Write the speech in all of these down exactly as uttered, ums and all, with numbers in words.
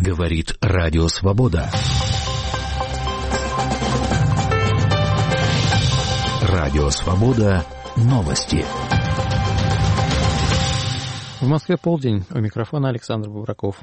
Говорит Радио Свобода. Радио Свобода. Новости. В Москве полдень. У микрофона Александр Бубраков.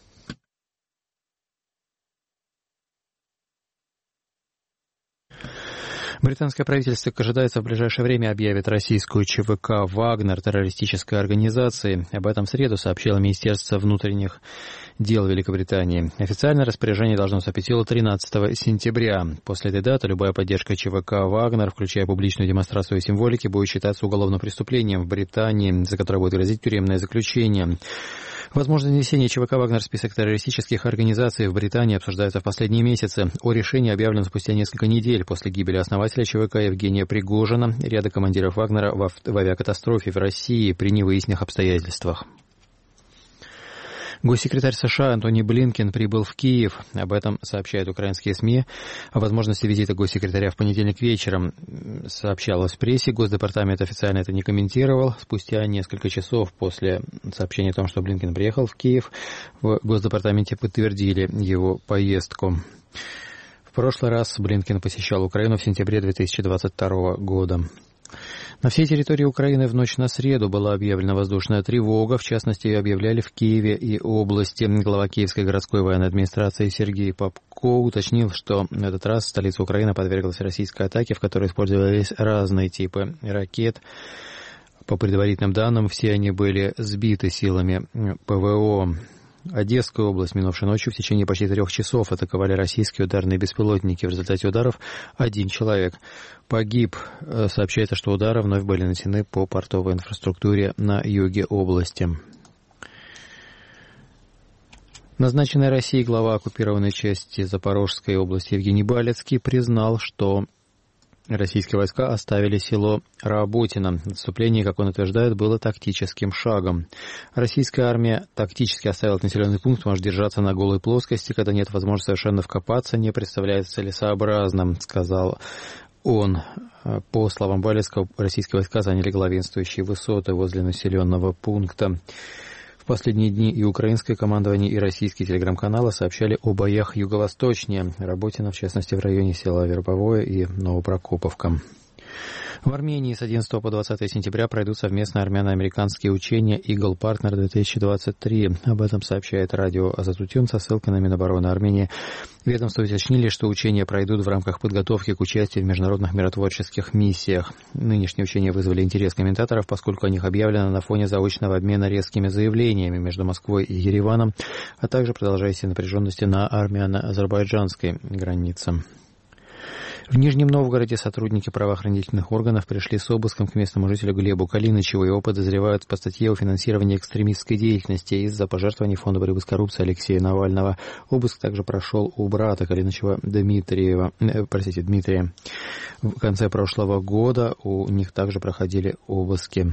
Британское правительство, как ожидается, в ближайшее время объявит российскую ЧВК «Вагнер» террористической организацией. Об этом в среду сообщило Министерство внутренних дел Великобритании. Официальное распоряжение должно вступить в силу тринадцатого сентября. После этой даты любая поддержка ЧВК «Вагнер», включая публичную демонстрацию символики, будет считаться уголовным преступлением в Британии, за которое будет грозить тюремное заключение. Возможность внесения ЧВК «Вагнер» в список террористических организаций в Британии обсуждается в последние месяцы. О решении объявлено спустя несколько недель после гибели основателя ЧВК Евгения Пригожина, ряда командиров «Вагнера» в, в авиакатастрофе в России при невыясненных обстоятельствах. Госсекретарь США Антони Блинкен прибыл в Киев. Об этом сообщают украинские СМИ. О возможности визита госсекретаря в понедельник вечером сообщалось в прессе. Госдепартамент официально это не комментировал. Спустя несколько часов после сообщения о том, что Блинкен приехал в Киев, в Госдепартаменте подтвердили его поездку. В прошлый раз Блинкен посещал Украину в сентябре две тысячи двадцать второго года. На всей территории Украины в ночь на среду была объявлена воздушная тревога. В частности, ее объявляли в Киеве и области. Глава Киевской городской военной администрации Сергей Попко уточнил, что в этот раз столица Украины подверглась российской атаке, в которой использовались разные типы ракет. По предварительным данным, все они были сбиты силами ПВО. Одесскую область минувшей ночью в течение почти трех часов атаковали российские ударные беспилотники. В результате ударов один человек погиб. Сообщается, что удары вновь были нанесены по портовой инфраструктуре на юге области. Назначенный Россией глава оккупированной части Запорожской области Евгений Балецкий признал, что российские войска оставили село Работино. Отступление, как он утверждает, было тактическим шагом. Российская армия тактически оставила этот населенный пункт, может держаться на голой плоскости, когда нет возможности совершенно вкопаться, не представляется целесообразным, сказал он. По словам Балецкого, российские войска заняли главенствующие высоты возле населенного пункта. В последние дни и украинское командование, и российские телеграм-каналы сообщали о боях юго-восточнее Работино, в частности, в районе села Вербовое и Новопрокоповка. В Армении с одиннадцатого по двадцатое сентября пройдут совместные армяно-американские учения «Eagle Partner-две тысячи двадцать три». Об этом сообщает радио «Азатутюн» со ссылкой на Минобороны Армении. Ведомство уточнили, что учения пройдут в рамках подготовки к участию в международных миротворческих миссиях. Нынешние учения вызвали интерес комментаторов, поскольку о них объявлено на фоне заочного обмена резкими заявлениями между Москвой и Ереваном, а также продолжающейся напряженности на армяно-азербайджанской границе. В Нижнем Новгороде сотрудники правоохранительных органов пришли с обыском к местному жителю Глебу Калинычеву. Его подозревают по статье о финансировании экстремистской деятельности из-за пожертвований Фонда борьбы с коррупцией Алексея Навального. Обыск также прошел у брата Калинычева Дмитриева, э, простите, Дмитрия. В конце прошлого года у них также проходили обыски.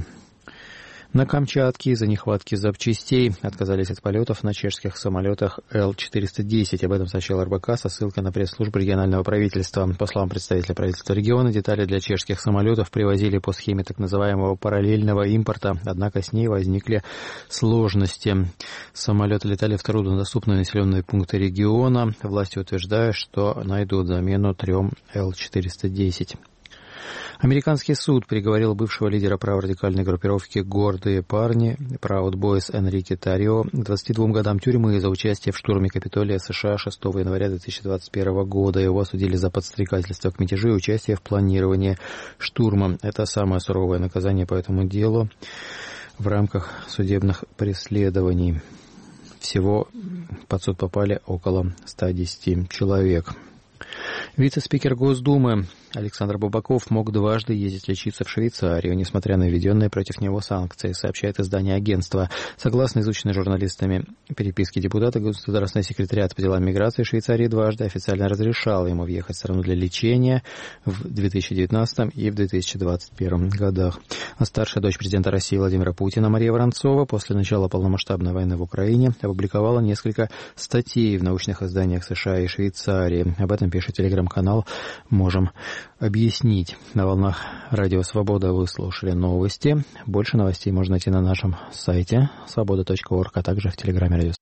На Камчатке из-за нехватки запчастей отказались от полетов на чешских самолетах Эл четыреста десять. Об этом сообщил эр бэ ка со ссылкой на пресс-службу регионального правительства. По словам представителя правительства региона, детали для чешских самолетов привозили по схеме так называемого параллельного импорта, однако с ней возникли сложности. Самолеты летали в труднодоступные населенные пункты региона. Власти утверждают, что найдут замену трем Эл четыреста десять. Американский суд приговорил бывшего лидера праворадикальной группировки «Гордые парни» Proud Boys Энрике Таррио к двадцати двум годам тюрьмы за участие в штурме Капитолия США шестого января две тысячи двадцать первого года. Его осудили за подстрекательство к мятежу и участие в планировании штурма. Это самое суровое наказание по этому делу в рамках судебных преследований. Всего под суд попали около ста десяти человек. Вице-спикер Госдумы Александр Бубаков мог дважды ездить лечиться в Швейцарию, несмотря на введенные против него санкции, сообщает издание агентства. Согласно изученной журналистами переписке депутата, государственный секретариат по делам миграции Швейцарии дважды официально разрешал ему въехать в страну для лечения в две тысячи девятнадцатом и в две тысячи двадцать первом годах. А старшая дочь президента России Владимира Путина Мария Воронцова после начала полномасштабной войны в Украине опубликовала несколько статей в научных изданиях США и Швейцарии. Об этом пишет телеграм-канал «Можем объяснить». На волнах Радио Свобода вы слушали новости. Больше новостей можно найти на нашем сайте свобода точка орг, а также в телеграме Радио